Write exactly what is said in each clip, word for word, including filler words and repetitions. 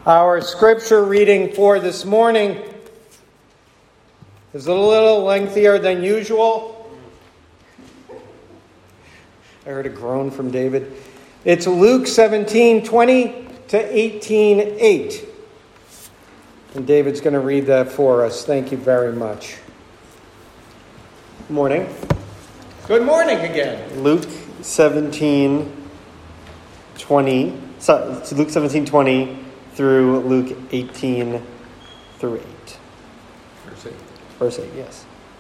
Our scripture reading for this morning is a little lengthier than usual. I heard a groan from David. It's Luke seventeen twenty to eighteen eight. And David's going to read that for us. Thank you very much. Good morning. Good morning again. Luke seventeen twenty. So, it's Luke seventeen twenty through Luke eighteen through eight. Verse eight. Verse eight, yes.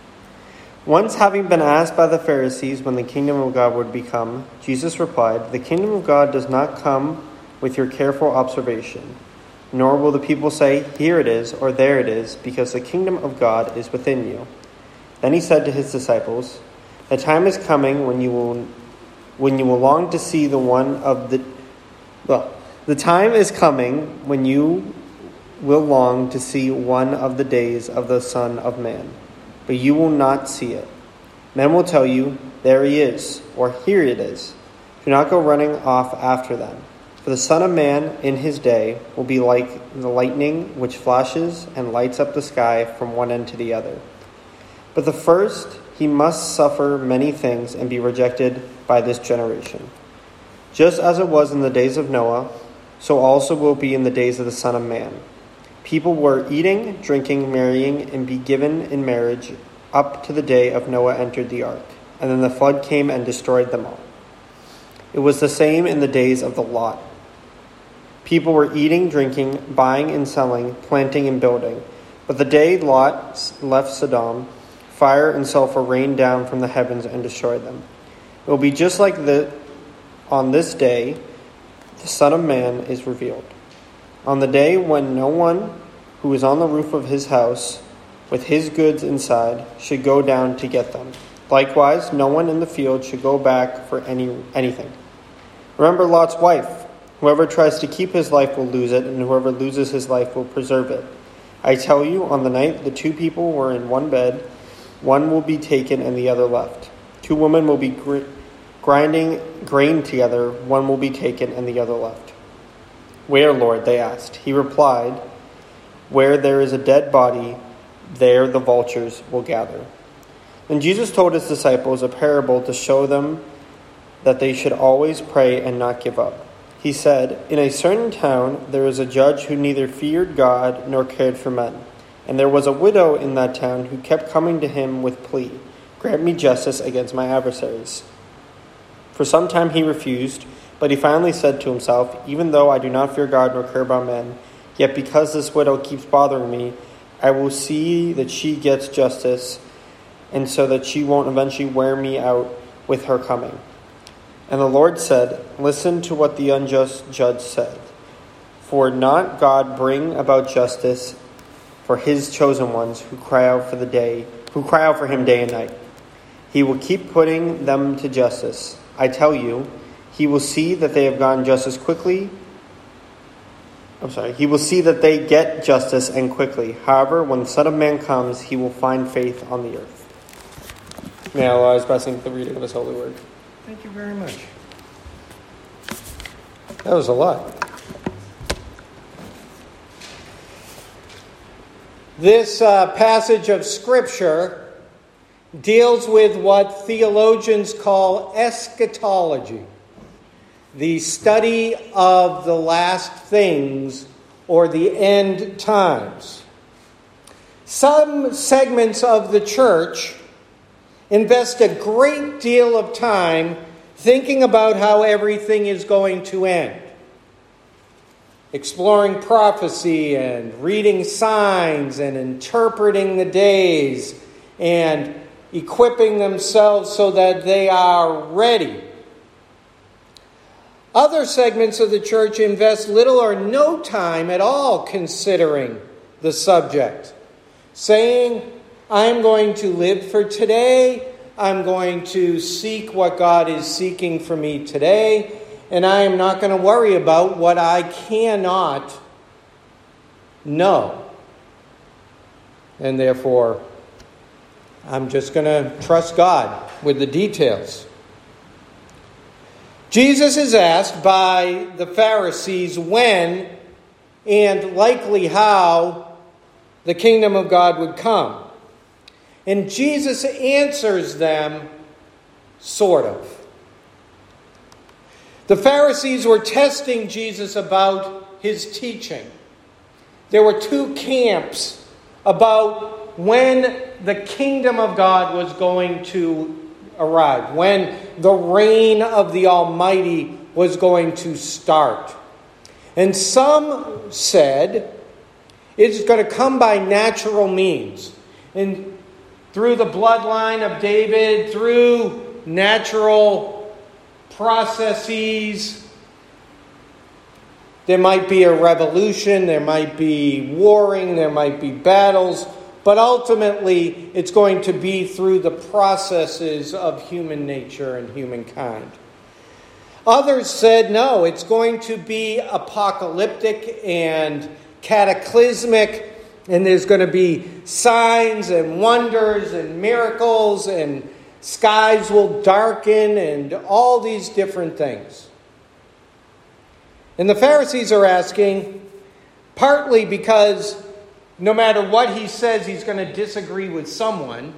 Once having been asked by the Pharisees when the kingdom of God would become, Jesus replied, "The kingdom of God does not come with your careful observation, nor will the people say, 'Here it is,' or 'There it is,' because the kingdom of God is within you." Then he said to his disciples, "The time is coming when you will when you will long to see the one of the well, the time is coming when you will long to see one of the days of the Son of Man, but you will not see it. Men will tell you, 'There he is,' or 'Here it is.' Do not go running off after them. For the Son of Man in his day will be like the lightning which flashes and lights up the sky from one end to the other. But the first he must suffer many things and be rejected by this generation. Just as it was in the days of Noah, so also will be in the days of the Son of Man. People were eating, drinking, marrying, and be given in marriage up to the day of Noah entered the ark, and then the flood came and destroyed them all. It was the same in the days of the Lot. People were eating, drinking, buying and selling, planting and building. But the day Lot left Sodom, fire and sulfur rained down from the heavens and destroyed them. It will be just like the on this day the Son of Man is revealed. On the day when no one who is on the roof of his house with his goods inside should go down to get them. Likewise, no one in the field should go back for any anything. Remember Lot's wife. Whoever tries to keep his life will lose it, and whoever loses his life will preserve it. I tell you, on the night the two people were in one bed, one will be taken and the other left. Two women will be gr- grinding grain together, one will be taken and the other left. Where, Lord? They asked. He replied, where there is a dead body, there the vultures will gather. Then Jesus told his disciples a parable to show them that they should always pray and not give up. He said, in a certain town there was a judge who neither feared God nor cared for men. And there was a widow in that town who kept coming to him with plea, "Grant me justice against my adversaries." For some time he refused, but he finally said to himself, "Even though I do not fear God nor care about men, yet because this widow keeps bothering me, I will see that she gets justice, and so that she won't eventually wear me out with her coming." And the Lord said, "Listen to what the unjust judge said. For not God bring about justice for his chosen ones who cry out for the day, who cry out for him day and night. He will keep putting them to justice. I tell you, he will see that they have gotten justice quickly. I'm sorry, he will see that they get justice and quickly. However, when the Son of Man comes, he will find faith on the earth." May Allah is blessing the reading of his holy word. Thank you very much. That was a lot. This uh, passage of Scripture deals with what theologians call eschatology, the study of the last things or the end times. Some segments of the church invest a great deal of time thinking about how everything is going to end, exploring prophecy and reading signs and interpreting the days and equipping themselves so that they are ready. Other segments of the church invest little or no time at all considering the subject, saying, I'm going to live for today, I'm going to seek what God is seeking for me today, and I am not going to worry about what I cannot know. And therefore, I'm just going to trust God with the details. Jesus is asked by the Pharisees when and likely how the kingdom of God would come. And Jesus answers them, sort of. The Pharisees were testing Jesus about his teaching. There were two camps about when the kingdom of God was going to arrive, when the reign of the Almighty was going to start. And some said it's going to come by natural means, and through the bloodline of David, through natural processes. There might be a revolution, there might be warring, there might be battles, but ultimately it's going to be through the processes of human nature and humankind. Others said, no, it's going to be apocalyptic and cataclysmic, and there's going to be signs and wonders and miracles, and skies will darken, and all these different things. And the Pharisees are asking, partly because no matter what he says, he's going to disagree with someone.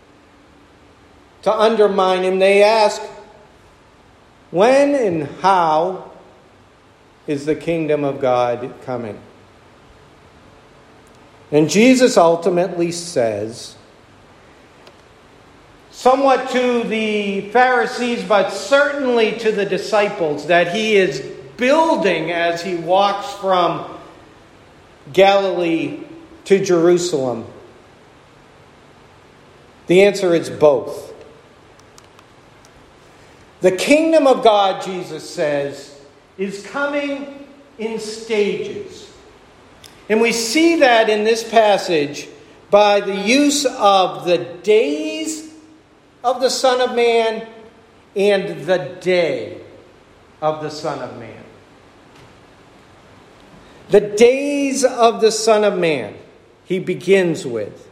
To undermine him, they ask, when and how is the kingdom of God coming? And Jesus ultimately says, somewhat to the Pharisees, but certainly to the disciples, that he is building as he walks from Galilee to Jerusalem. The answer is both. The kingdom of God, Jesus says, is coming in stages. And we see that in this passage by the use of the days of the Son of Man and the day of the Son of Man. The days of the Son of Man, he begins with.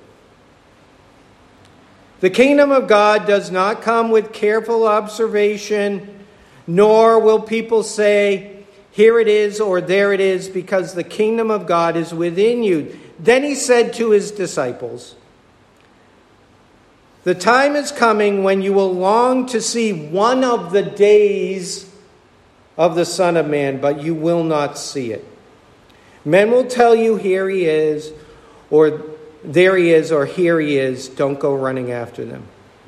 The kingdom of God does not come with careful observation, nor will people say, here it is or there it is, because the kingdom of God is within you. Then he said to his disciples, the time is coming when you will long to see one of the days of the Son of Man, but you will not see it. Men will tell you, here he is, or there he is, or here he is. Don't go running after them.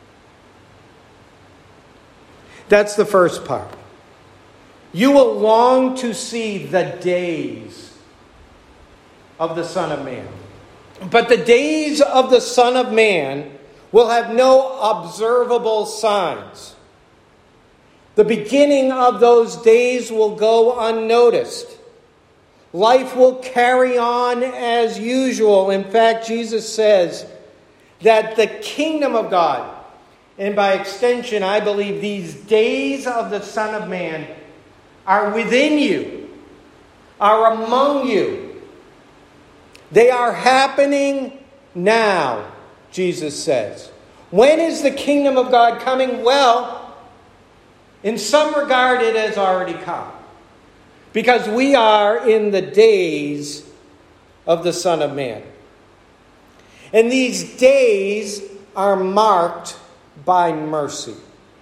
That's the first part. You will long to see the days of the Son of Man. But the days of the Son of Man will have no observable signs. The beginning of those days will go unnoticed. Life will carry on as usual. In fact, Jesus says that the kingdom of God, and by extension, I believe these days of the Son of Man, are within you, are among you. They are happening now, Jesus says. When is the kingdom of God coming? Well, in some regard, it has already come. Because we are in the days of the Son of Man. And these days are marked by mercy.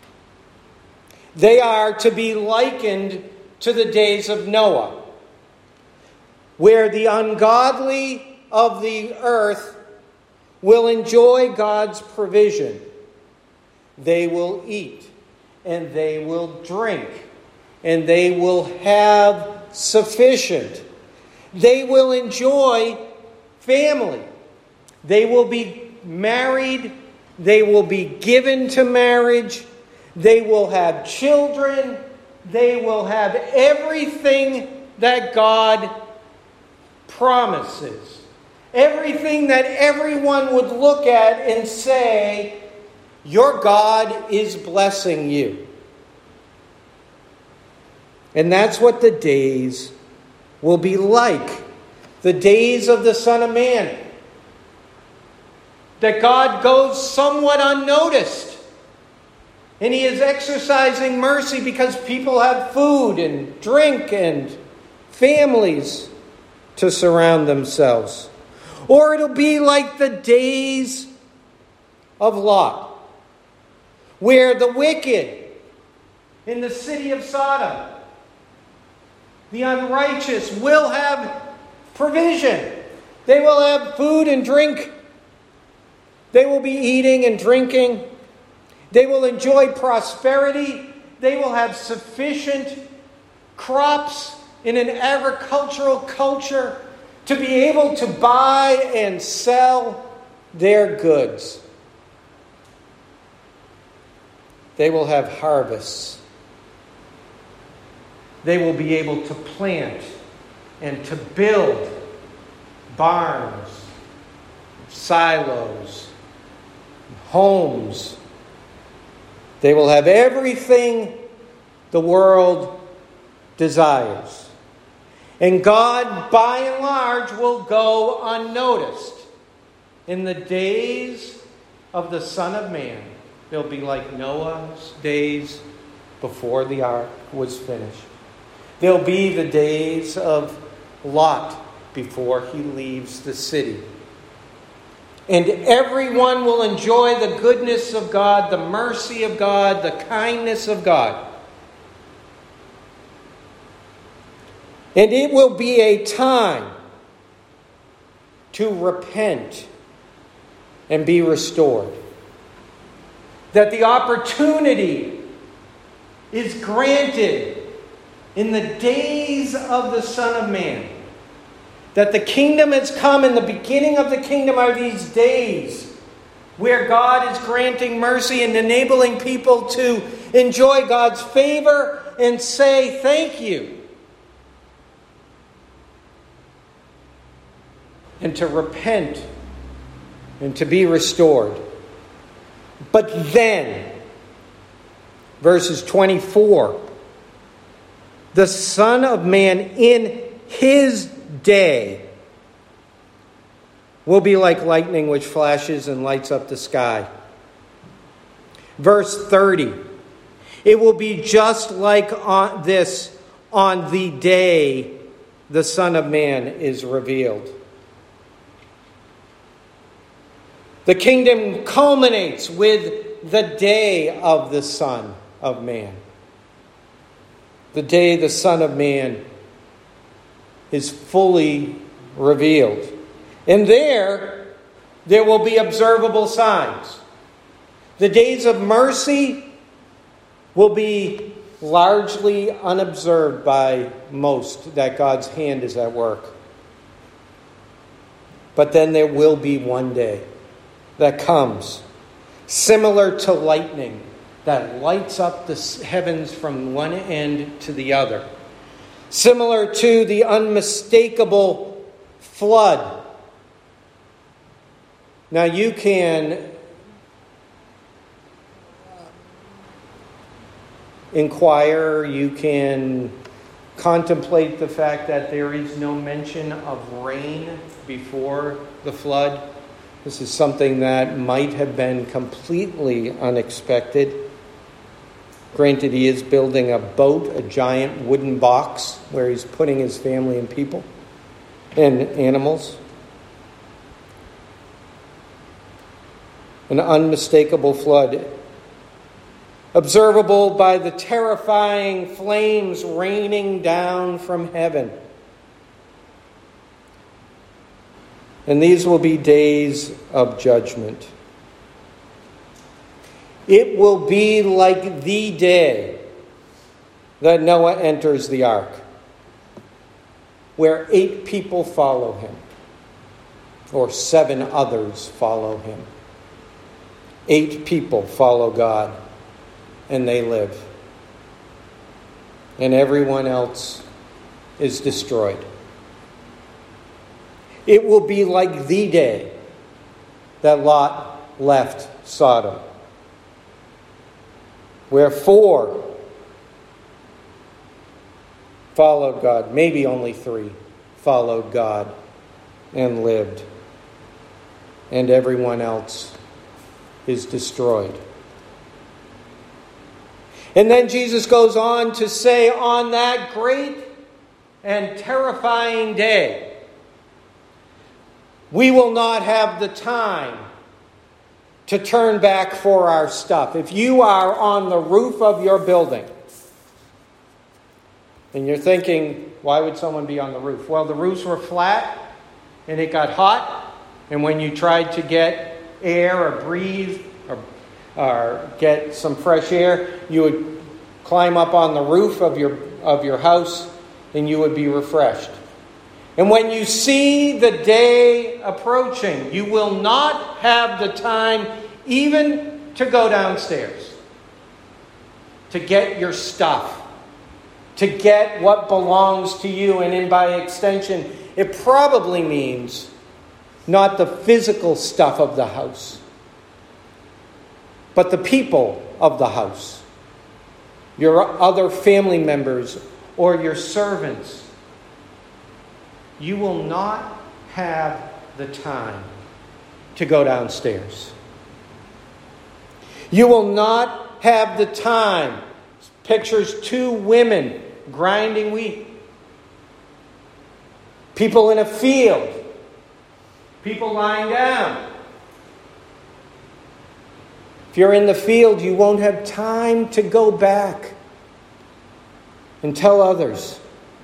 They are to be likened to the days of Noah, where the ungodly of the earth will enjoy God's provision. They will eat and they will drink and they will have sufficient. They will enjoy family. They will be married. They will be given to marriage. They will have children. They will have everything that God promises. Everything that everyone would look at and say, your God is blessing you. And that's what the days will be like. The days of the Son of Man. That God goes somewhat unnoticed. And he is exercising mercy because people have food and drink and families to surround themselves. Or it'll be like the days of Lot, where the wicked in the city of Sodom, the unrighteous, will have provision. They will have food and drink. They will be eating and drinking. They will enjoy prosperity. They will have sufficient crops in an agricultural culture to be able to buy and sell their goods. They will have harvests. They will be able to plant and to build barns, silos, homes. They will have everything the world desires. And God, by and large, will go unnoticed. In the days of the Son of Man, they'll be like Noah's days before the ark was finished. They'll be the days of Lot before he leaves the city. And everyone will enjoy the goodness of God, the mercy of God, the kindness of God. And it will be a time to repent and be restored. That the opportunity is granted in the days of the Son of Man. That the kingdom has come, and the beginning of the kingdom are these days where God is granting mercy and enabling people to enjoy God's favor and say thank you. And to repent and to be restored. But then, verses twenty-four, the Son of Man in his day will be like lightning which flashes and lights up the sky. Verse thirty, it will be just like on this on the day the Son of Man is revealed. The kingdom culminates with the day of the Son of Man. The day the Son of Man is fully revealed. And there, there will be observable signs. The days of mercy will be largely unobserved by most, that God's hand is at work. But then there will be one day that comes, similar to lightning, that lights up the heavens from one end to the other. Similar to the unmistakable flood. Now you can inquire, you can contemplate the fact that there is no mention of rain before the flood. This is something that might have been completely unexpected. Granted, he is building a boat, a giant wooden box, where he's putting his family and people and animals. An unmistakable flood, observable by the terrifying flames raining down from heaven. And these will be days of judgment. It will be like the day that Noah enters the ark, where eight people follow him, or seven others follow him. Eight people follow God, and they live. And everyone else is destroyed. It will be like the day that Lot left Sodom, where four followed God, maybe only three followed God and lived, and everyone else is destroyed. And then Jesus goes on to say, on that great and terrifying day, we will not have the time to turn back for our stuff. If you are on the roof of your building, and you're thinking, why would someone be on the roof? Well, the roofs were flat, and it got hot, and when you tried to get air or breathe or, or get some fresh air, you would climb up on the roof of your of your house, and you would be refreshed. And when you see the day approaching, you will not have the time even to go downstairs, to get your stuff, to get what belongs to you. And in by extension, it probably means not the physical stuff of the house, but the people of the house. Your other family members or your servants. You will not have the time to go downstairs. You will not have the time. Pictures two women grinding wheat. People in a field. People lying down. If you're in the field, you won't have time to go back and tell others.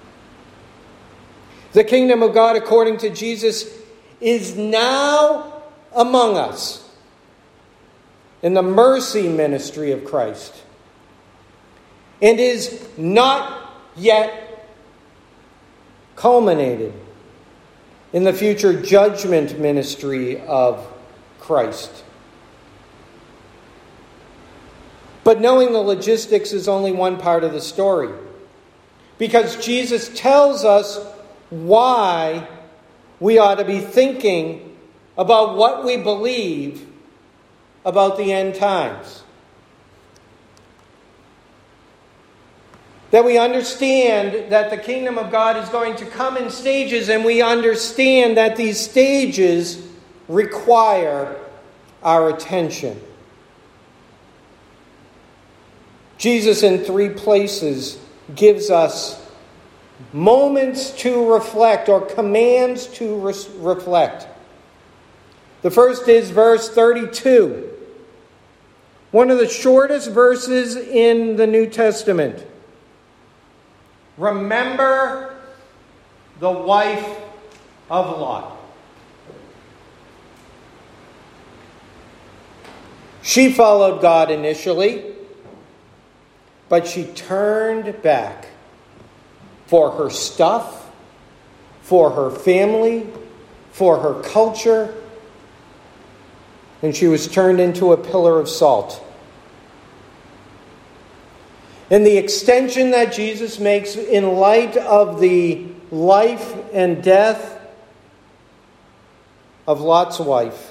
The kingdom of God, according to Jesus, is now among us in the mercy ministry of Christ, and is not yet culminated in the future judgment ministry of Christ. But knowing the logistics is only one part of the story, because Jesus tells us why we ought to be thinking about what we believe about the end times. That we understand that the kingdom of God is going to come in stages, and we understand that these stages require our attention. Jesus, in three places, gives us moments to reflect, or commands to re- reflect. The first is verse thirty-two, one of the shortest verses in the New Testament. Remember the wife of Lot. She followed God initially, but she turned back for her stuff, for her family, for her culture, and she was turned into a pillar of salt. And the extension that Jesus makes in light of the life and death of Lot's wife,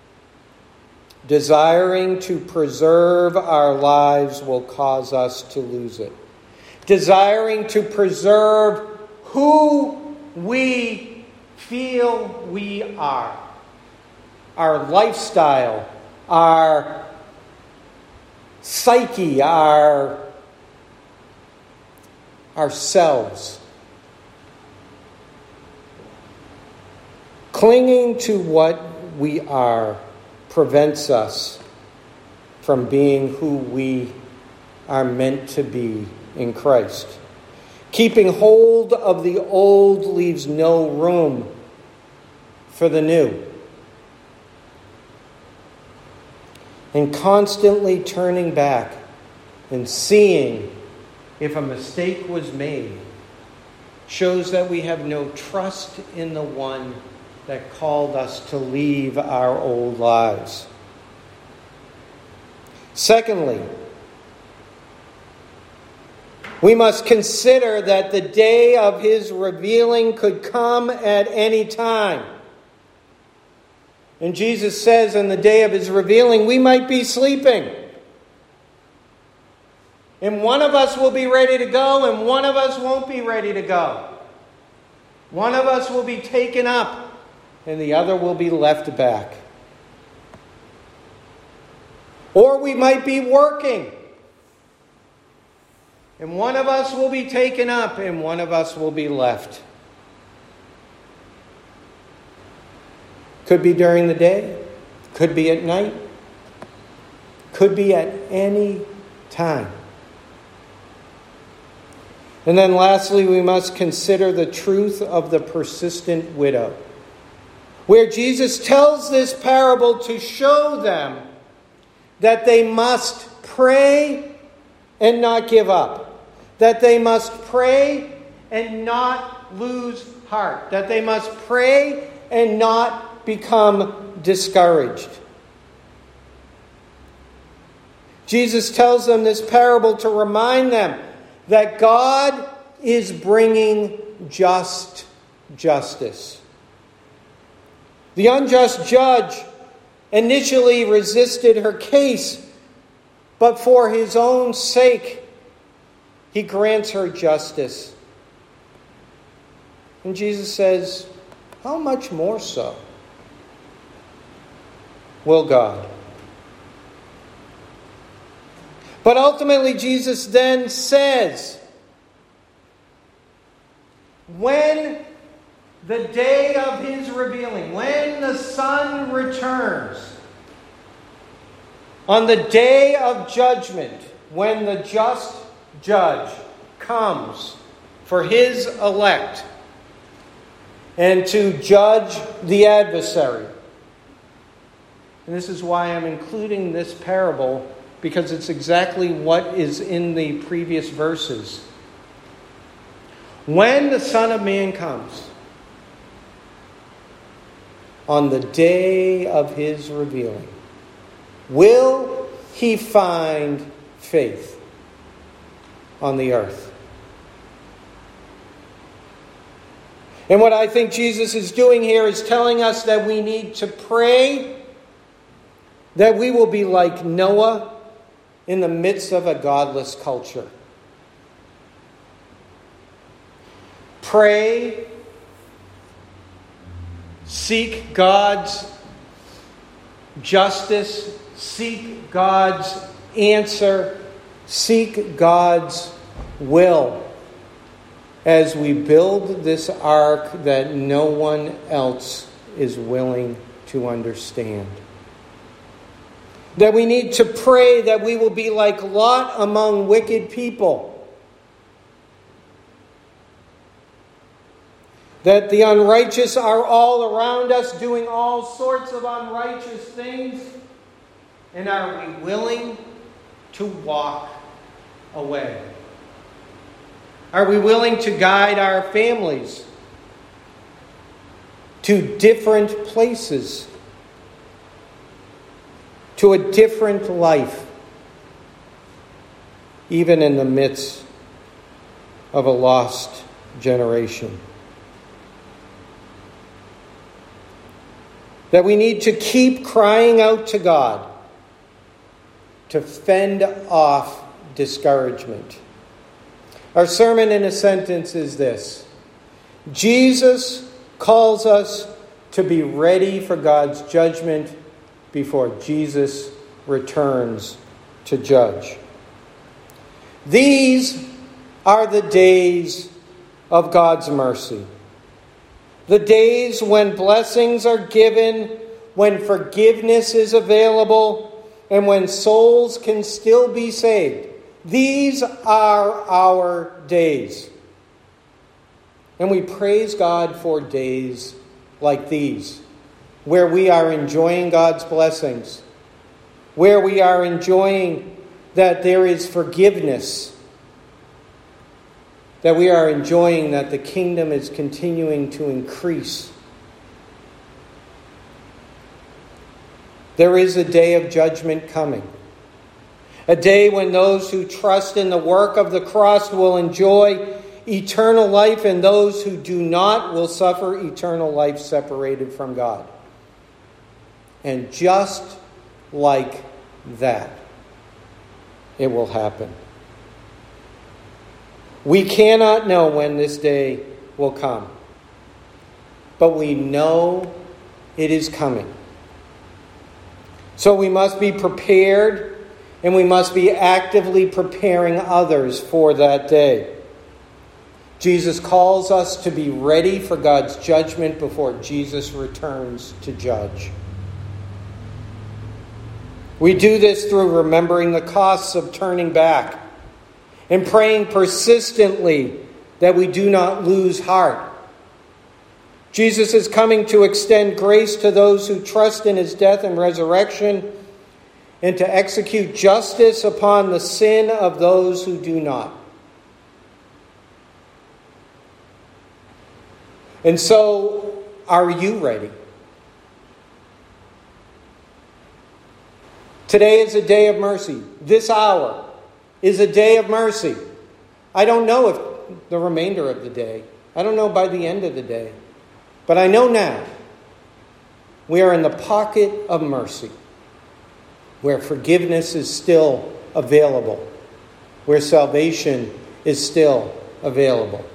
desiring to preserve our lives will cause us to lose it. Desiring to preserve who we feel we are. Our lifestyle, our psyche, our ourselves. Clinging to what we are prevents us from being who we are meant to be in Christ. Keeping hold of the old leaves no room for the new. And constantly turning back and seeing if a mistake was made shows that we have no trust in the one that called us to leave our old lives. Secondly, we must consider that the day of his revealing could come at any time. And Jesus says in the day of his revealing, we might be sleeping. And one of us will be ready to go, and one of us won't be ready to go. One of us will be taken up, and the other will be left back. Or we might be working, and one of us will be taken up, and one of us will be left. Could be during the day. Could be at night. Could be at any time. And then lastly, we must consider the truth of the persistent widow, where Jesus tells this parable to show them that they must pray and not give up, that they must pray and not lose heart, that they must pray and not become discouraged. Jesus tells them this parable to remind them that God is bringing just justice. The unjust judge initially resisted her case, but for his own sake, he grants her justice. And Jesus says, how much more so will God? But ultimately, Jesus then says, when the day of his revealing, when the Son returns, on the day of judgment, when the just judge comes for his elect and to judge the adversary. And this is why I'm including this parable, because it's exactly what is in the previous verses. When the Son of Man comes, on the day of his revealing, will he find faith on the earth? And what I think Jesus is doing here is telling us that we need to pray that we will be like Noah in the midst of a godless culture. Pray, seek God's justice, seek God's answer, seek God's will as we build this ark that no one else is willing to understand. That we need to pray that we will be like Lot among wicked people. That the unrighteous are all around us doing all sorts of unrighteous things. And are we willing to walk away? Are we willing to guide our families to different places, to a different life, even in the midst of a lost generation? That we need to keep crying out to God to fend off discouragement. Our sermon in a sentence is this: Jesus calls us to be ready for God's judgment before Jesus returns to judge. These are the days of God's mercy. The days when blessings are given, when forgiveness is available, and when souls can still be saved. These are our days. And we praise God for days like these, where we are enjoying God's blessings, where we are enjoying that there is forgiveness, that we are enjoying that the kingdom is continuing to increase. There is a day of judgment coming. A day when those who trust in the work of the cross will enjoy eternal life, and those who do not will suffer eternal life separated from God. And just like that, it will happen. We cannot know when this day will come, but we know it is coming. So we must be prepared, and we must be actively preparing others for that day. Jesus calls us to be ready for God's judgment before Jesus returns to judge. We do this through remembering the costs of turning back and praying persistently that we do not lose heart. Jesus is coming to extend grace to those who trust in his death and resurrection, and to execute justice upon the sin of those who do not. And so, are you ready? Today is a day of mercy. This hour is a day of mercy. I don't know if the remainder of the day, I don't know by the end of the day, but I know now we are in the pocket of mercy, where forgiveness is still available, where salvation is still available.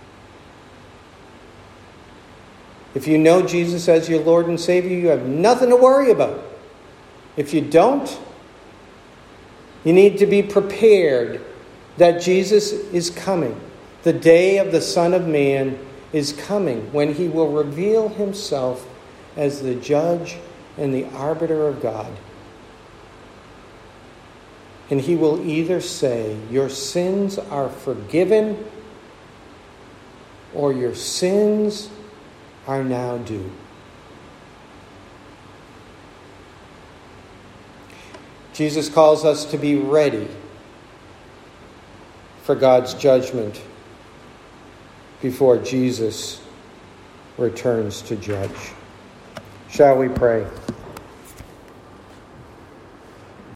If you know Jesus as your Lord and Savior, you have nothing to worry about. If you don't, you need to be prepared that Jesus is coming. The day of the Son of Man is coming when he will reveal himself as the judge and the arbiter of God. And he will either say, your sins are forgiven, or your sins are now due. Jesus calls us to be ready for God's judgment before Jesus returns to judge. Shall we pray?